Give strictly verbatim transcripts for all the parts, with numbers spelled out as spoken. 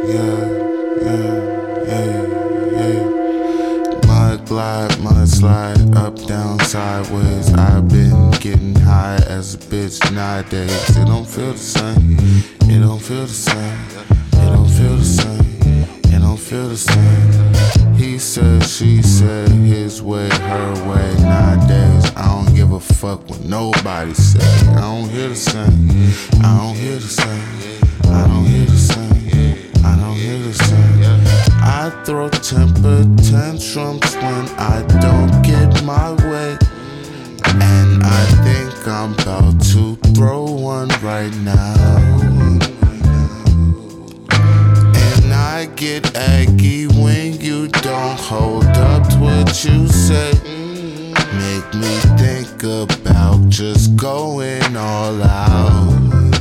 yeah, yeah, yeah, yeah. Mud glide, mud slide, up, down, sideways. I've been getting high as a bitch nowadays. It don't feel the same, it don't feel the same, it don't feel the same, it don't feel the same. He said, she said, his way, her way. Nowadays, I don't give a fuck what nobody say. I don't hear the same, I don't hear the same, I don't hear the same, I don't hear the same. I throw temper tantrums when I don't get my way, and I think I'm about to throw one right now. And I get aggy when you don't hold up to what you say. Make me think about just going all out.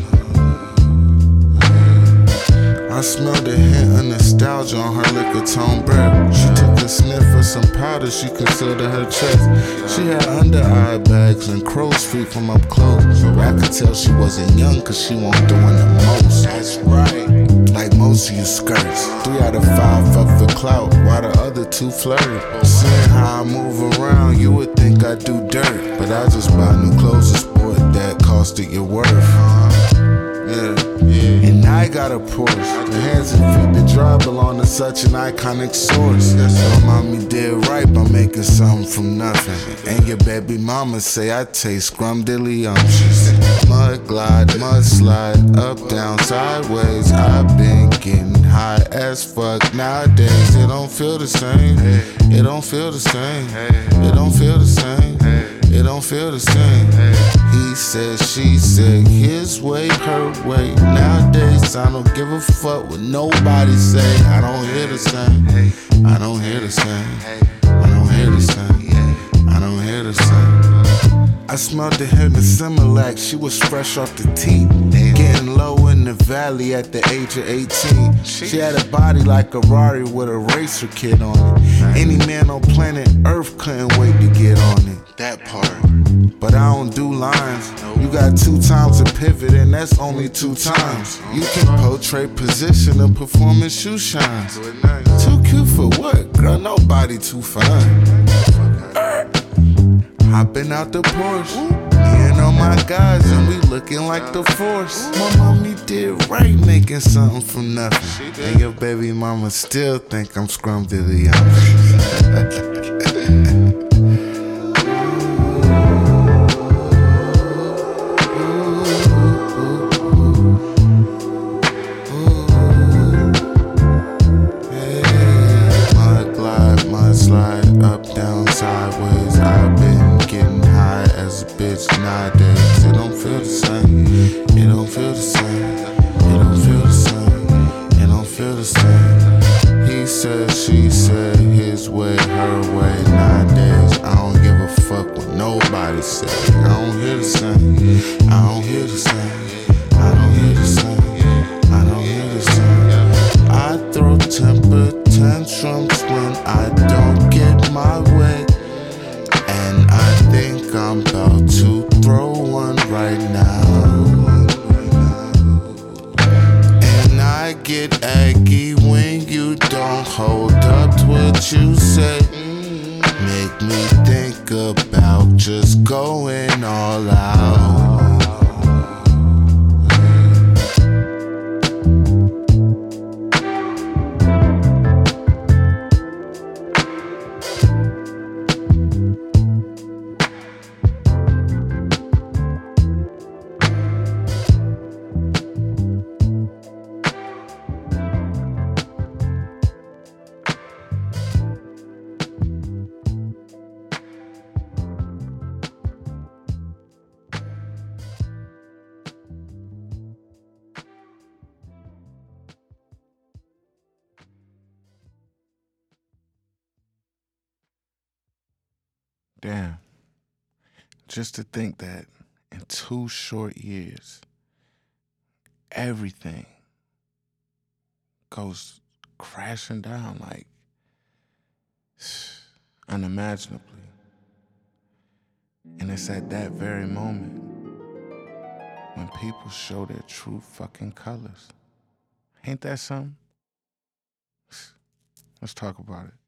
I smelled a hint of nostalgia on her liquor tone breath. She took a sniff of some powder she concealed in her chest. She had under eye bags and crow's feet from up close. But I could tell she wasn't young cause she wasn't doing the most. That's right. Like most of you skirts. Three out of five fuck for clout while the other two flirt. Seeing how I move around, you would think I do dirt. But I just buy new clothes to sport that costed your worth. Yeah. Yeah. And I got a Porsche. The hands and feet that drive belong to such an iconic source. So mommy did right by making something from nothing. And your baby mama say I taste scrumdiddlyumptious. Mud glide, mud slide, up, down, sideways. I've been getting high as fuck nowadays. It don't feel the same. It don't feel the same. It don't feel the same. It don't feel the same. He said, she said, his way, her way. Nowadays, I don't give a fuck what nobody say. I don't hear the same. I don't hear the same. I don't hear the same. I don't hear the same. I smelled the hint of Similac. She was fresh off the teeth. Getting low in the valley at the age of eighteen. She had a body like a Rari with a racer kit on it. Any man on planet Earth couldn't wait to get on it. That part. But I don't do lines. You got two times to pivot, and that's only two times. You can portray position and perform in shoe shines. Too cute for what? Girl, nobody too fine. Hopping out the Porsche, me and all my guys, and we looking like the force. My mommy did right making something from nothing. And your baby mama still think I'm scrumdiddlyumptious. Slide up, down, sideways. I've been getting high as a bitch nowadays. It don't feel the same. It don't feel the same. It don't feel the same. It don't feel the same. He said, she said, his way, her way. Nowadays, I don't give a fuck what nobody say. I don't hear the same. I don't hear the same. I don't hear the same. I don't hear the same. I throw temper tantrums when I don't get my way, and I think I'm about to throw one right now. And I get aggy when you don't hold up to what you say. Make me think about just going all out. Damn. Just to think that in two short years, everything goes crashing down like unimaginably. And it's at that very moment when people show their true fucking colors. Ain't that something? Let's talk about it.